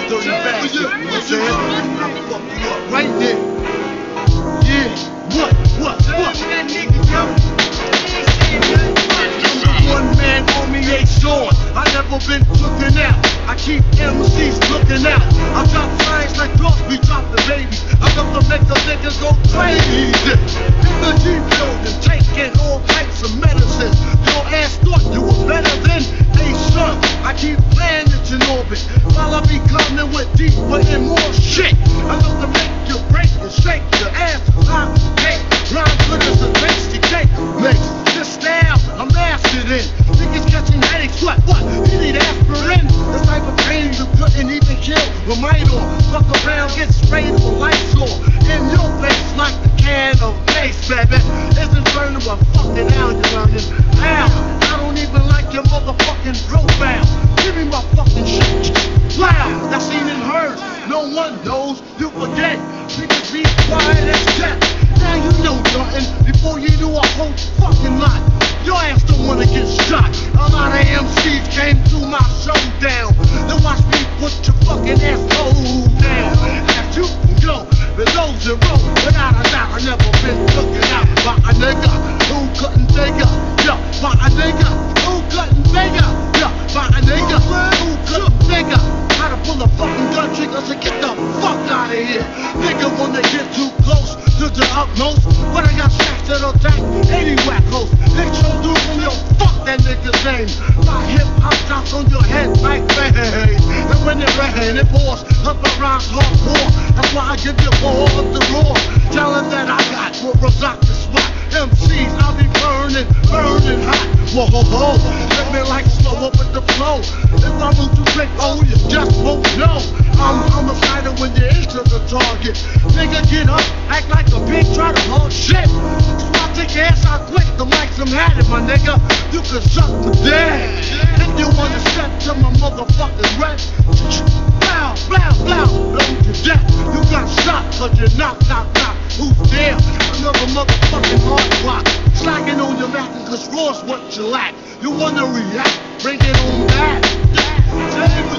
dirty bastard. You know what I'm saying? Fuck you up right there. Yeah, what? One man on me ain't short. I never been looking out. I keep MCs looking out. I drop lines like Crosby dropping babies. I got to make the niggas go crazy. In the Jeep building, taking all types of medicine. Your ass thought you were better than a son. I keep planets in orbit while I be coming with deeper and more shit. I love to make you break and shake your ass. I hate rhyme good as a tasty cake makes. This style I'm mastered in. Niggas catching headaches, what? You need aspirin? The type of pain you couldn't even kill with mine on. Fuck around, get sprayed for Lysol in your face like the can of mace, baby. Isn't burning but fucking out, you learning how? I don't even like your motherfucking profile. Give me my fucking shit loud. That's seen and heard. No one knows. You forget. Niggas be quiet as death. Now you know nothing before you do a whole fucking lot. Your ass don't wanna get shot. A lot of MCs came through my showdown. Then watch me put your fucking asshole down. As you go below zero, without a doubt, I never been looking out by a nigga who couldn't take up. Yeah, by a nigga who couldn't take up. Yeah, by a nigga who couldn't take up. How to pull a fucking gun trigger to get the fuck out of here. Nigga wanna get too close to the utmost, but I got shots that'll attack any whack host. Introducing your fuck that nigga's name. My hip hop drops on your head like bang. And when it rain, it pours up around hardcore. That's why I give you more of the roar. Tell them that I got what was rock the spot. MCs, I'll be burning hot. Whoa, ho, ho. Let me like slow up with the flow. If I move too quick, oh, you just won't know. I'm a fighter when you enter the target. Nigga, get up, act like a pig, try to hold shit. Swat take your ass out quick, the mics I'm had it, my nigga. You can suck my dick. If you wanna step to my motherfucking rap, blow, blow to death. You got shot, cause you knock. Who's there? Another motherfucking hard rock. Slacking on your Latin, cause raw's what you lack. You wanna react, bring it on back.